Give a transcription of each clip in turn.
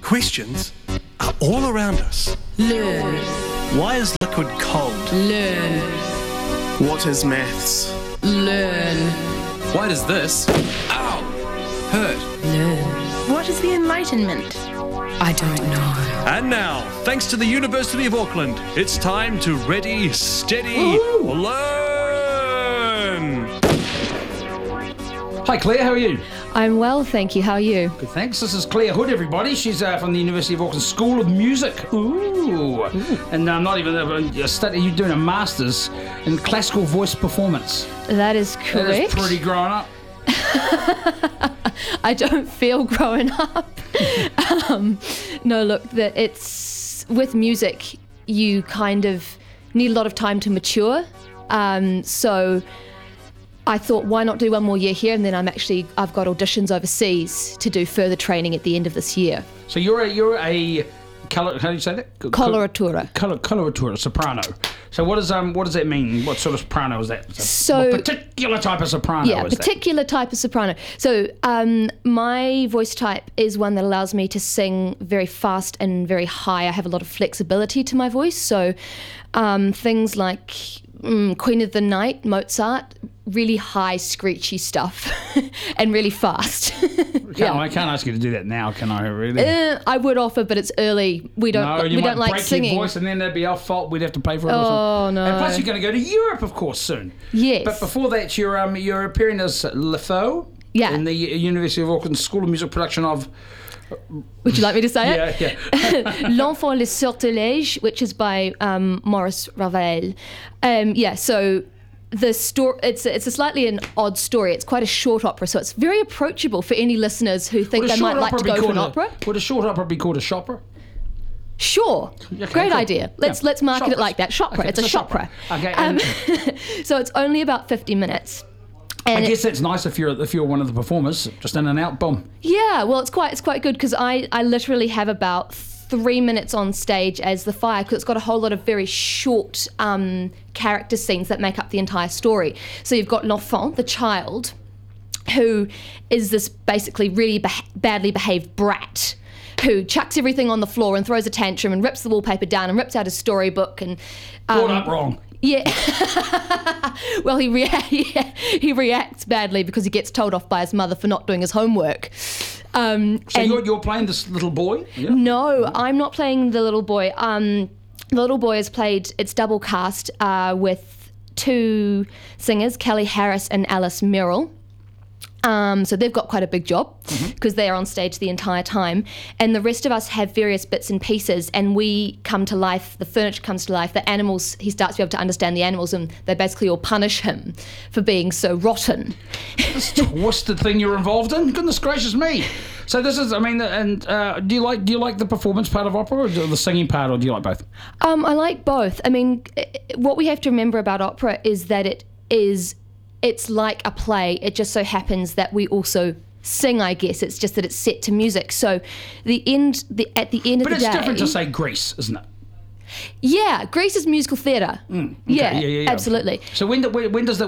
Questions are all around us. Learn. Why is liquid cold? Learn. What is maths? Learn. Why does this, ow, hurt? Learn. What is the Enlightenment? I don't know. And now, thanks to the University of Auckland, it's time to ready, steady, learn! Hi Claire, how are you? I'm well, thank you. How are you? Good, thanks. This is Claire Hood, everybody. She's from the University of Auckland School of Music. Ooh. And not even a study, you're doing a master's in classical voice performance. That is correct. That is pretty grown up. I don't feel grown up. No, look, that it's with music, you kind of need a lot of time to mature. So I thought, why not do one more year here? And then I've got auditions overseas to do further training at the end of this year. So you're a how do you say that? Coloratura. Coloratura, soprano. So what does that mean? What sort of soprano is that? So, what particular type of soprano Yeah, is particular type of soprano. So my voice type is one that allows me to sing very fast and very high. I have a lot of flexibility to my voice. So things like Queen of the Night, Mozart, really high screechy stuff and really fast. I can't ask you to do that now, can I? Really? I would offer, but it's early. We don't like break singing. Your voice, and then that'd be our fault. We'd have to pay for it. Oh no! And plus, you're going to go to Europe, of course, soon. Yes. But before that, you're appearing as Lefaux. Yeah. In the University of Auckland School of Music production of. Would you like me to say it? Yeah. L'Enfant le Sortilège, which is by Maurice Ravel. So the story, it's a slightly an odd story. It's quite a short opera, so it's very approachable for any listeners who think they might like to go to an opera. Would a short opera be called a chopra? Sure. Okay, Great cool. idea. Let's market it like that. Chopra. Okay, it's a chopra. Okay. So it's only about 50 minutes. I guess that's nice if you're one of the performers, just in and out, boom. Yeah, well, it's quite good because I literally have about 3 minutes on stage as the fire, because it's got a whole lot of very short character scenes that make up the entire story. So you've got l'enfant, the child, who is this basically really badly behaved brat who chucks everything on the floor and throws a tantrum and rips the wallpaper down and rips out his storybook and Brought up wrong. Yeah. Well, he reacts badly because he gets told off by his mother for not doing his homework. So you're playing this little boy? Yeah. No, I'm not playing the little boy. The little boy is played, it's double cast with two singers, Kelly Harris and Alice Merrill. So they've got quite a big job because they are on stage the entire time. And the rest of us have various bits and pieces, and we come to life, the furniture comes to life, the animals, he starts to be able to understand the animals, and they basically all punish him for being so rotten. This twisted thing you're involved in? Goodness gracious me. So this is, do you like the performance part of opera or the singing part, or do you like both? I like both. I mean, what we have to remember about opera is that it's like a play. It just so happens that we also sing, I guess. It's just that it's set to music. So at the end of the day... But it's different to say Grease, isn't it? Yeah, Grease is musical theatre. Okay. Yeah, absolutely. So when does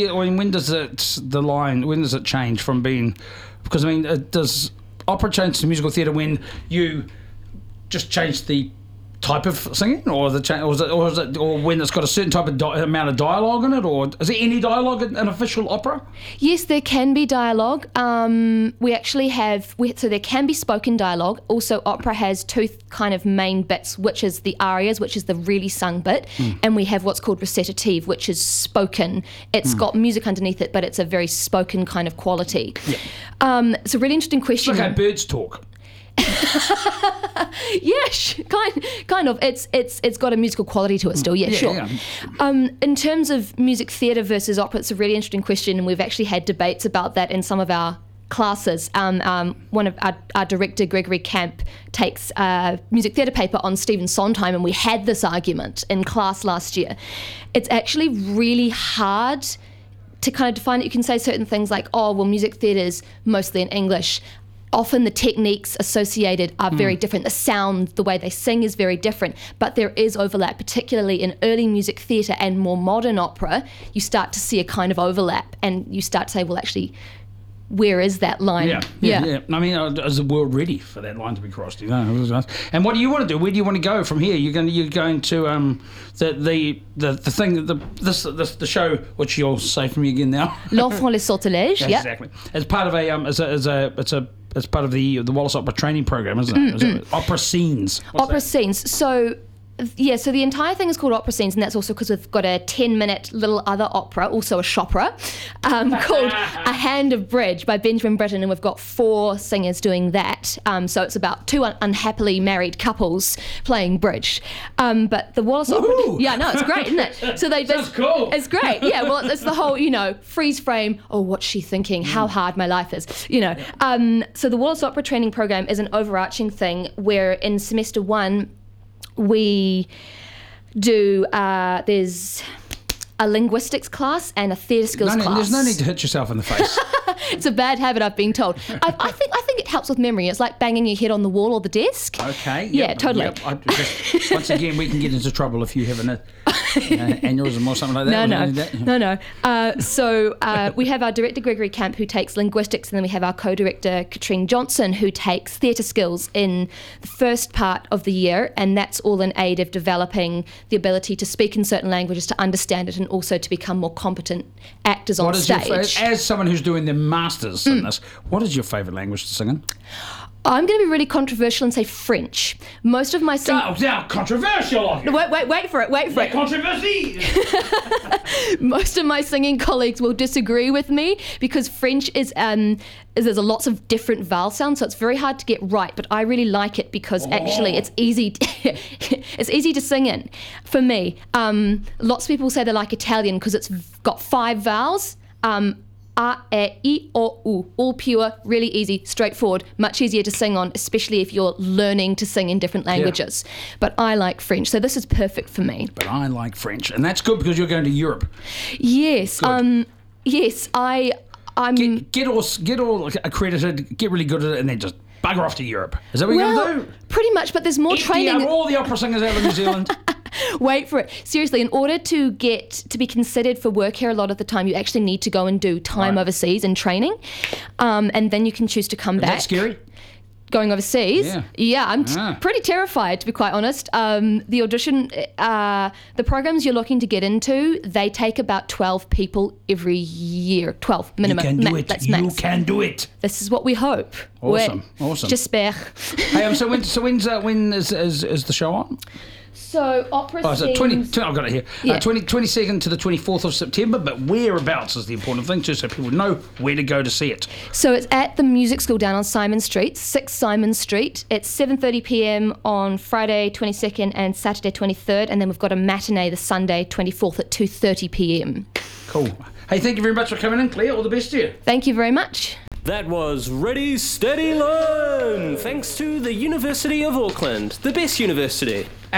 it change from being... Because, does opera change to musical theatre when you just change the type of singing, or when it's got a certain type of amount of dialogue in it, or is there any dialogue in an official opera? Yes, there can be dialogue. We actually have, so there can be spoken dialogue. Also, opera has two kind of main bits, which is the arias, which is the really sung bit, and we have what's called recitative, which is spoken. It's got music underneath it, but it's a very spoken kind of quality. Yeah. It's a really interesting question. It's like how birds talk. Yes, kind of. It's got a musical quality to it still. Yeah, sure. Yeah. In terms of music theatre versus opera, it's a really interesting question, and we've actually had debates about that in some of our classes. One of our director, Gregory Camp, takes a music theatre paper on Stephen Sondheim, and we had this argument in class last year. It's actually really hard to kind of define it. You can say certain things like, oh, well, music theatre is mostly in English. Often the techniques associated are very different. The sound, the way they sing is very different, but there is overlap, particularly in early music theatre and more modern opera. You start to see a kind of overlap, and you start to say, well, actually, where is that line? Yeah. I mean, is the world ready for that line to be crossed? You know. And what do you want to do? Where do you want to go from here? You're going to the thing, the show, which you'll say for me again now. L'Enfant le Sortilège. Yeah. Exactly. As part of it's part of the Wallace Opera training program, isn't it? Is it opera scenes? Opera scenes. So the entire thing is called Opera Scenes, and that's also because we've got a 10-minute little other opera, also a chopera, called A Hand of Bridge by Benjamin Britten, and we've got 4 singers doing that. So it's about 2 unhappily married couples playing bridge. But the Wallace Opera... Yeah, no, it's great, isn't it? So Sounds cool. It's great, yeah. Well, it's the whole, freeze frame, what's she thinking, how hard my life is, So the Wallace Opera training program is an overarching thing where in semester 1, we do, there's a linguistics class and a theatre skills class. There's no need to hit yourself in the face. It's a bad habit, I've been told. I think it helps with memory. It's like banging your head on the wall or the desk. Okay. Yeah, totally. Once again, we can get into trouble if you have an aneurysm or something like that. No. So we have our director, Gregory Camp, who takes linguistics, and then we have our co-director, Katrine Johnson, who takes theatre skills in the first part of the year, and that's all in aid of developing the ability to speak in certain languages, to understand it, and also to become more competent actors on stage. As someone who's doing their masters in this, what is your favourite language to sing in? I'm going to be really controversial and say French. Most of my controversial. Wait for it. Controversy. Most of my singing colleagues will disagree with me because French is there's lots of different vowel sounds, so it's very hard to get right. But I really like it because actually it's easy. It's easy to sing in for me. Lots of people say they like Italian because it's got 5 vowels. A, E, I, O, U. All pure, really easy, straightforward, much easier to sing on, especially if you're learning to sing in different languages. Yeah. But I like French, so this is perfect for me. But I like French, and that's good because you're going to Europe. Yes. Yes, I'm... Get all accredited, get really good at it, and then just bugger off to Europe. Is that what you're going to do? Pretty much, but there's more training. All the opera singers out of New Zealand. Wait for it. Seriously, in order to be considered for work here, a lot of the time you actually need to go and do time overseas and training, and then you can choose to come back. Is that scary? Going overseas? Yeah, I'm pretty terrified, to be quite honest. The audition, the programs you're looking to get into, they take about 12 people every year. 12 minimum. You can do it. You can do it. This is what we hope. Awesome. J'espère. Hey, so when is the show on? So Opera Scenes... I've got it here. 22nd to the 24th of September, but whereabouts is the important thing, too, so people know where to go to see it. So it's at the Music School down on Simon Street, 6 Simon Street. It's 7:30 p.m. on Friday 22nd and Saturday 23rd, and then we've got a matinee the Sunday 24th at 2:30 p.m. Cool. Hey, thank you very much for coming in, Claire. All the best to you. Thank you very much. That was Ready, Steady, Learn! Thanks to the University of Auckland, the best university.